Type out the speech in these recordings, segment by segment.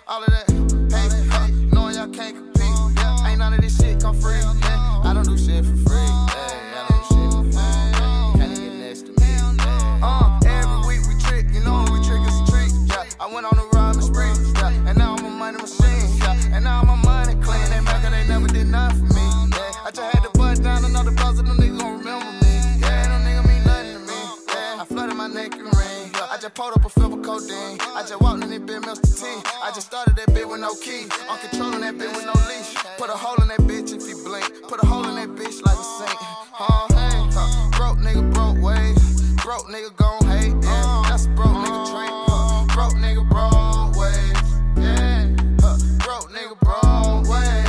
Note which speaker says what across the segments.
Speaker 1: all of that. Hey, knowing y'all can't compete. Yeah, ain't none of this shit come free. Yeah, I don't do shit for free. Yeah, I don't do shit for free. Yeah, can't get next to me. Yeah. Every week we trick, you know we trick as a treat. Yeah, I went on the robbing spree. Yeah, and now I'm a money machine. Yeah, and now my money clean. That Mac, they never did nothing for me. Yeah, I just had to bust down another brother, them niggas gon' remember me. Yeah, them niggas mean nothing to me. Yeah, I flooded my neck and ring. I just pulled up a fill of codeine. I just walked in that bitch, Mr. T. I just started that bitch with no key. I'm controlling that bitch with no leash. Put a hole in that bitch if you blink. Put a hole in that bitch like a sink. Broke nigga, broke way. Broke nigga gon' hate. Yeah, that's a broke nigga trait. Broke nigga, broke way. Yeah, broke nigga, broke way.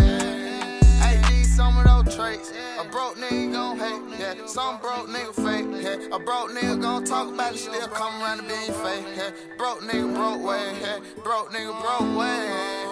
Speaker 1: AD, some of those traits. A broke nigga gon' hate. Yeah, some broke nigga fake. Yeah, a broke nigga gon' talk about it, still come around to being fake. Yeah, broke nigga, broke way. Yeah, broke nigga, broke way.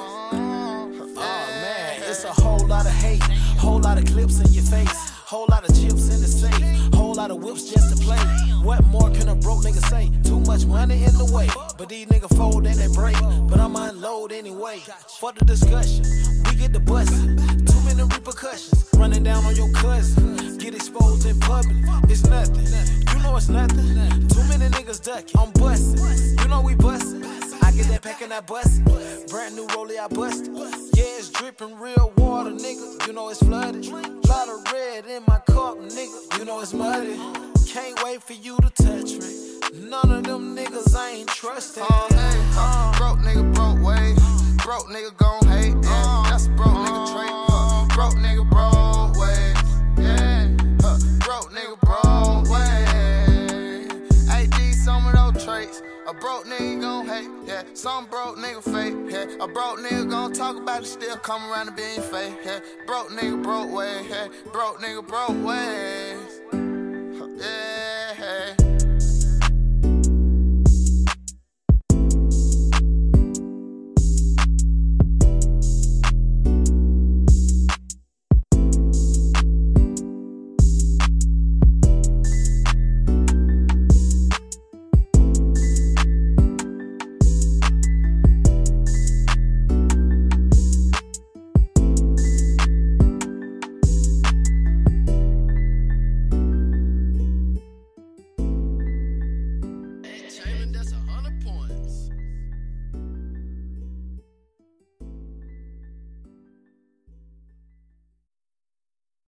Speaker 2: Oh man, it's a whole lot of hate, whole lot of clips in your face, whole lot of chips in the safe, whole lot of whips just to play. What more can a broke nigga say? Too much money in the way, but these niggas fold and they break. But I'ma unload anyway. For the discussion, we get the bustin'. Too many repercussions, running down on your cousin. Get exposed in public, it's nothing. You know it's nothing. Too many niggas ducking. I'm bustin', you know we bustin'. I get that pack and I bust it. Brand new rollie, I bust it. Yeah, it's dripping real water, nigga. You know it's flooded. Lot of red in my cup, nigga. You know it's muddy. Can't wait for you to touch me. None of them niggas I ain't trusting.
Speaker 1: Broke nigga, broke way. Broke nigga gon' hate. Yeah, that's a broke nigga trait. Broke nigga, broke way. Yeah, broke nigga, broke way. AD, some of those traits. A broke nigga gon' hate, yeah. Some broke nigga fake, yeah. A broke nigga gon' talk about it, still come around to being fake, yeah. Broke nigga, broke way, yeah. Broke nigga, broke way.